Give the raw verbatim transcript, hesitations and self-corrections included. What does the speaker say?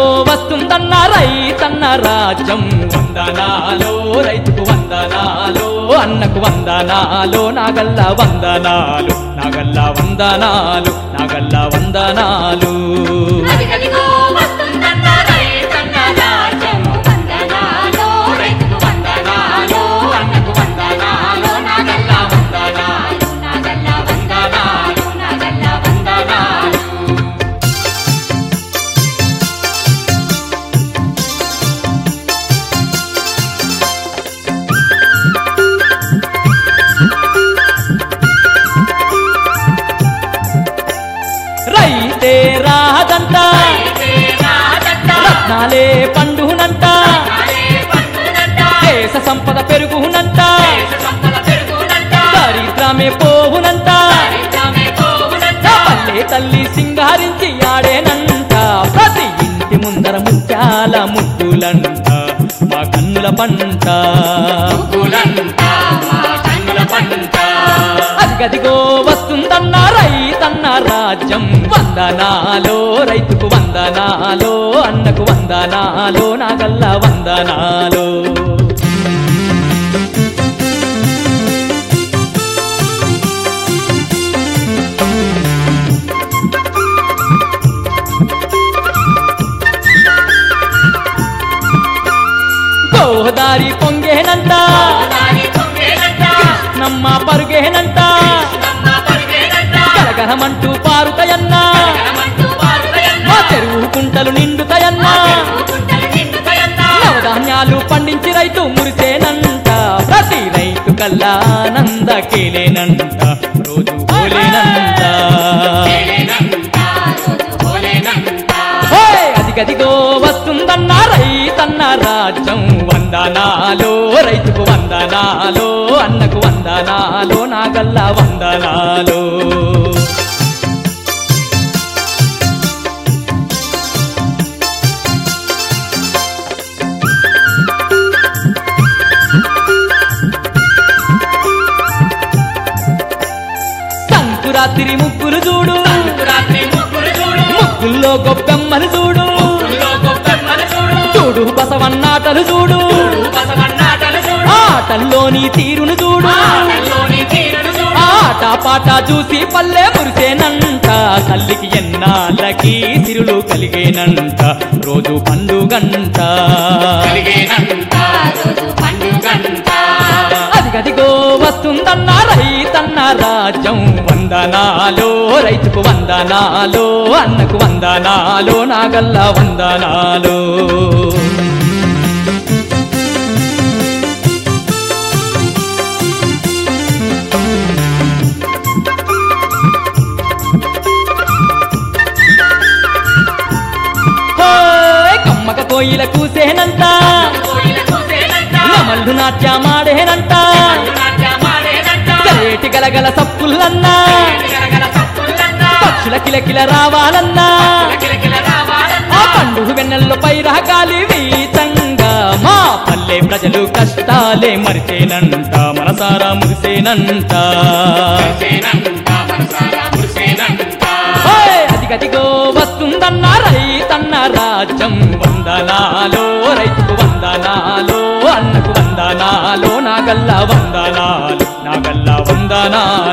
వస్తుందన్న రైతన్న రాజ్యం వందనాలో రైతుకు వందనాలో అన్నకు వందనాలో నాగల్ల వందనాలు నాగల్ల వందనాలు నాగల్ల వందనాలు రైతే రాదంట రత్నాలే పండునంట దేశ సంపద పెరుగునంట దరిద్రమే పోవునంట పల్లె తల్లి సింగారించి ఆడేనంట ప్రతి ఇంటి ముందర ముత్యాల ముగ్గులంట మా కన్నుల పంట అదిగదిగో వస్తుందన్న రైతన్న రాజ్యం వందనాలో రైతుకు వందనాలో అన్నకు వందనాలో నాగల్ల వందనాలో గోదారి పొంగేనంట నమ్మ పరుగేనంట కలకలమంటూ పారుతాయన్నా మా చెరువు కుంటలు నిండుతాయన్నా నవధాన్యాలు పండించి రైతు మురిసేనంట ప్రతి రైతు కల్లానందకేలేనంట రోజు పోలేనంట అదిగదిగో వస్తుందన్న రైతన్న రాజ్యం వందనాలో రైతుకు వందనాలో అన్నకు వందనాలో నాగల్ల వందనాలో సంకురాత్రి ముగ్గులు చూడు ముగ్గుల్లో గొప్పెమ్మలు చూడు చూడు బసవన్నాటలు చూడు ఆటల్లోని తీరును చూడు ఆట పాట చూసి పల్లె మురిసేనంట తల్లికి ఎన్నాళ్ళకి సిరులు కలిగేనంట రోజు పండుగంట అదిగదిగో వస్తుందన్న రైతన్న రాజ్యం వందనాలో రైతుకు వందనాలో అన్నకు వందనాలో నాగల్ల వందనాలో కమ్మక కోయిల కూసేనంట నమల్లు నాట్యమాడేనంట గలేటి గలగల సప్పులన్నా పక్షుల కిలకిల రావాలన్నా ఆ పండుగ వెన్నెల్లో పైరగాలి వీచంగా మా పల్లె ప్రజలు కష్టాలే మరిచేనంట మనసారా మురిసేనంట అదిగదిగో వస్తుందన్న రైతన్న రాజ్యం వందనాలో రైతుకు వందనాలో అన్నకు వందనాలో నాగల్ల వందనాలు నాగల్ల వందనాలు